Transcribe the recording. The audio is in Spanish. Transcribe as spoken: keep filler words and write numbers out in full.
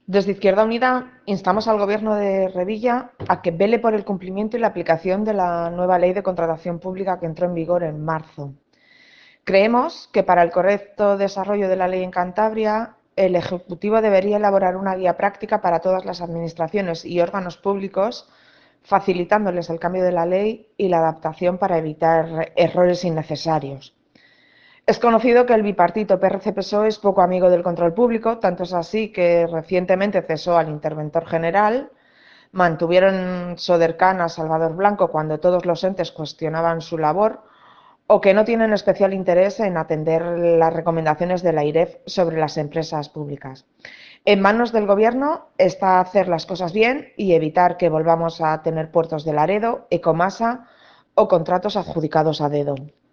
Desde Izquierda Unida instamos al Gobierno de Revilla a que vele por el cumplimiento y la aplicación de la nueva Ley de Contratación Pública que entró en vigor en marzo. Creemos que para el correcto desarrollo de la ley en Cantabria, el Ejecutivo debería elaborar una guía práctica para todas las administraciones y órganos públicos, facilitándoles el cambio de la ley y la adaptación para evitar errores innecesarios. Es conocido que el bipartito P R C P S O E es poco amigo del control público, tanto es así que recientemente cesó al interventor general, mantuvieron sodercán a Salvador Blanco cuando todos los entes cuestionaban su labor, o que no tienen especial interés en atender las recomendaciones de la I R E F sobre las empresas públicas. En manos del Gobierno está hacer las cosas bien y evitar que volvamos a tener puertos de Laredo, Ecomasa o contratos adjudicados a dedo.